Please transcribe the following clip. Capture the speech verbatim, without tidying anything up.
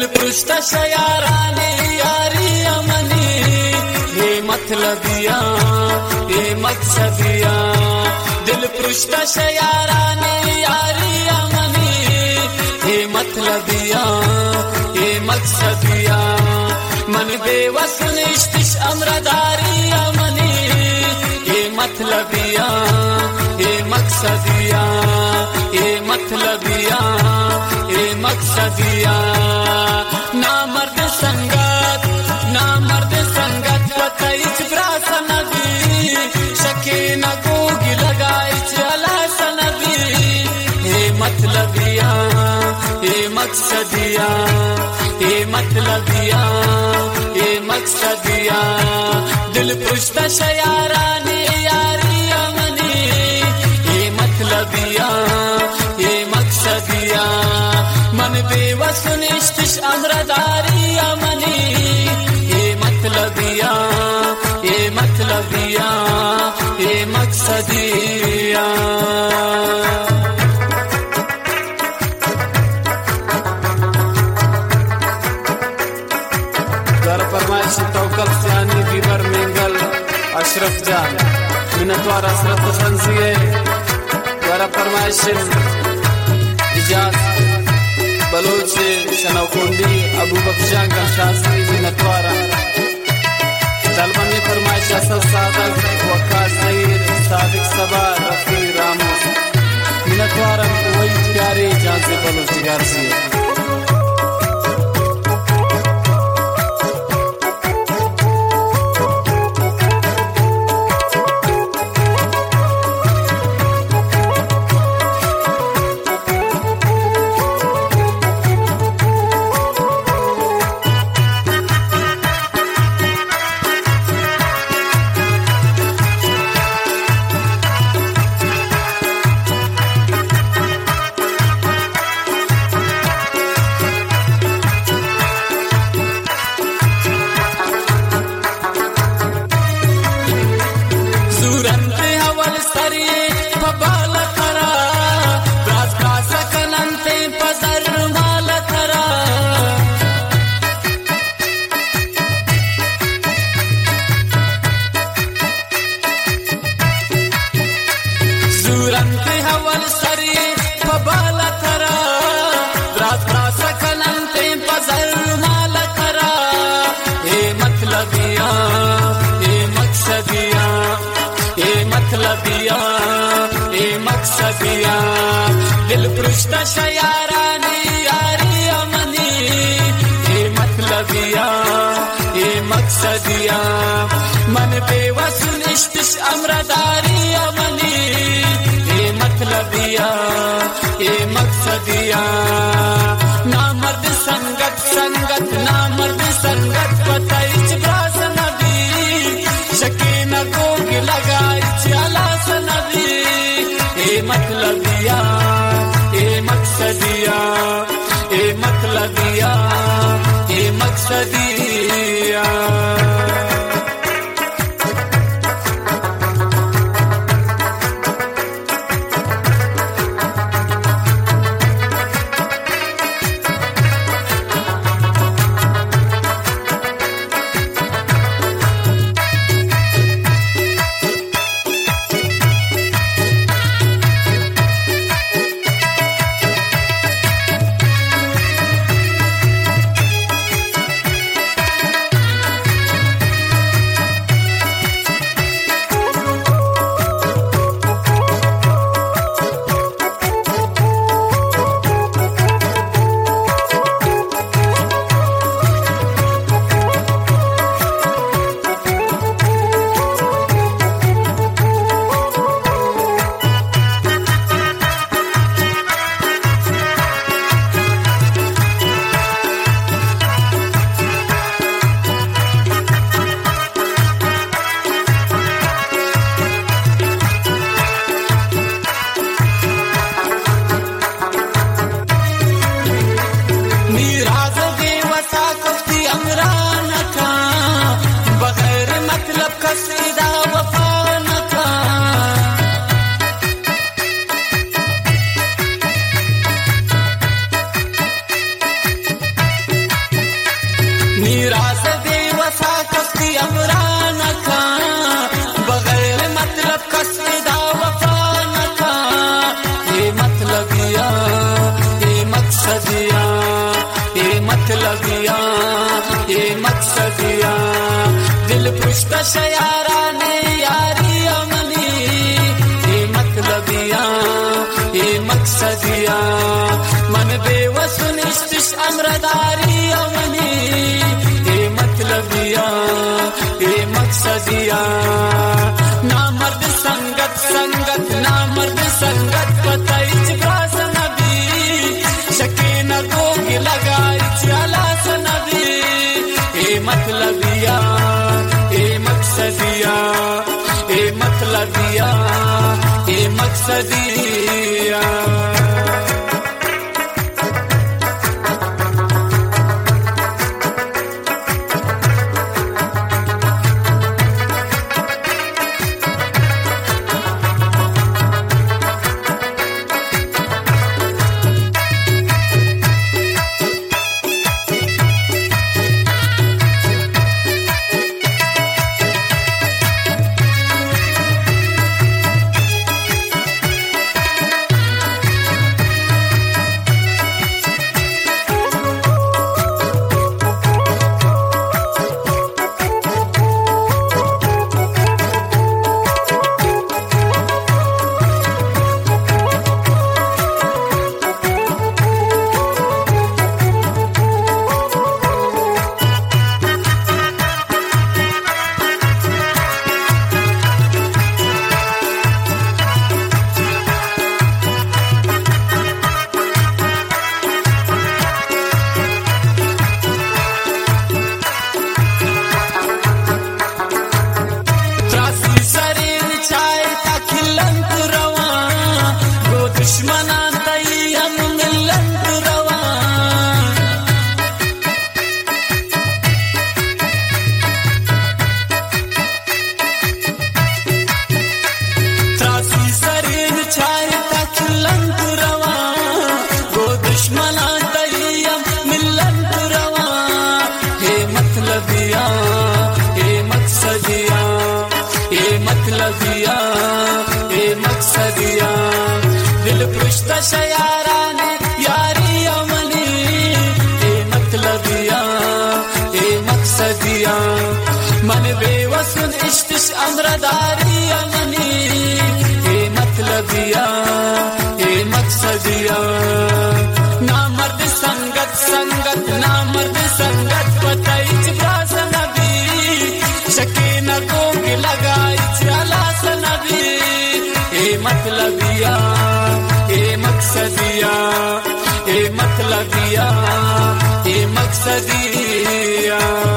दिल पृष्ठ शयाराने यारी अमनी हे मतलबिया हे मकसदिया दिल पृष्ठ शयाराने यारी अमनी हे मतलबिया हे मकसदिया मन बेवस निश्तिश अमरदारी अमनी हे मतलबिया हे मकसदिया हे मतलबिया हे मकसदिया ना मर्द संगत ना मर्द संगत बताइच ब्रासनबी शके न गोगी लगाइच अला सनबी हे मतलबिया हे मकसदिया हे मतलबिया हे मकसदिया दिल पुष्ट शयाराने यारी अमनी हे मतलबिया हे मकसदिया मन बेवस निश्तिश अमरदारी अमनी हे मतलबिया हे मतलबिया हे मकसदिया दर फरमाइश तवक्कल सियानी बीबर मेंगल अशरफ जान मिनतवार अशरफ संसिए दर फरमाइश इजाज बलोच शनौकुंडी अबू बख्शा का शास्त्री मिनतवारा दलबन फरमाइश असल सादक वक्कास सईद सादिक सबा रफी रामोस मिनतवारा वही प्यारे जान से बलोच गारसी दिल पृष्ठ शयाराने यारी अमनी हे मतलबिया हे मकसदिया मन बेवस निश्तिश अमरदारी अमनी हे मतलबिया हे मकसदिया ना मर्द संगत संगत ना मर्द संगत बताइच ब्रासनबी शके न गोग लगाइच अला सनबी हे मतलबिया हे मकसदिया हे मतलबिया हे मकसदिया राज दे वसा कस्ती अमरान का बगैर मतलब कस्दा वफा न का ये मतलबिया ये मकसदिया ये मतलबिया ये मकसदिया दिल पुष्ट शयारा ने यारी अमली ये मतलबिया ये मकसदिया मन बेवसुनिश्तिश अमरदारी अमली ये मतलबिया ये मकसदिया ना मर्द संगत संगत ना मर्द संगत पताइच ब्रास नबी शके न गोग लगाइच अलास नबी ये मतलबिया ये मकसदिया ये मतलबिया ये मकसदिया दिल पुष्ट शयारा ने यारी अमली ये मतलबिया ये मकसदिया मन बेवसुन इश्तिश अमरदारी अमली ये मतलबिया ये मकसदिया ना मर्द संगत संगत ना मर्द संगत पताइच ब्रास नबी शके न गोग लगाइच अलास नबी ये मतलबिया ये मकसदिया ये मतलबिया ये मकसदिया